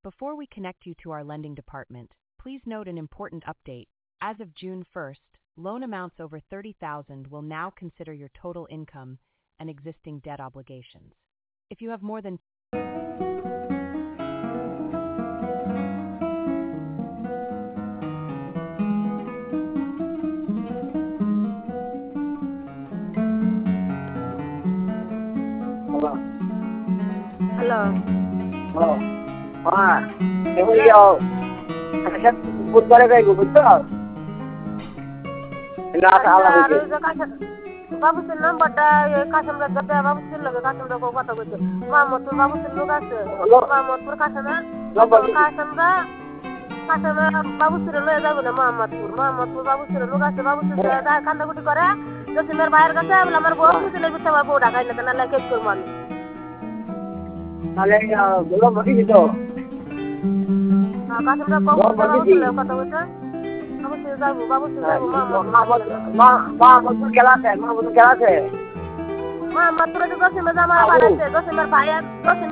Before we connect you to our lending department, please note an important update. As of June 1st, loan amounts over $30,000 will now consider your total income and existing debt obligations. If you have more than Hello. এগুলো বুধবারে যাইবো বুঝছো বাবুসের নাম্বারটা কাসেমরা দেবে বাবুসের লগে কাসেমরা কথা কইছে মোহাম্মদপুর বাবুসের লোক আছে মোহাম্মদপুর কাসেমরা বাবুসের লয়ে যাবে না মোহাম্মদপুর বাবুসের লোক আছে বাবুসের কান্দাকুটি করে জসিমের ভাইয়ের কাছে বলে আমার বউ দিলে বিতে আমার বউ ঢাকাই না কেন কেস করবো আমি তাহলে বলো বলি দিত কাসেমরা কথা কইছে বাবুসের যাবো মোহাম্মদপুর খেলা আছে মোহাম্মদপুর জসিমের আমার ভাই আছে জসিমের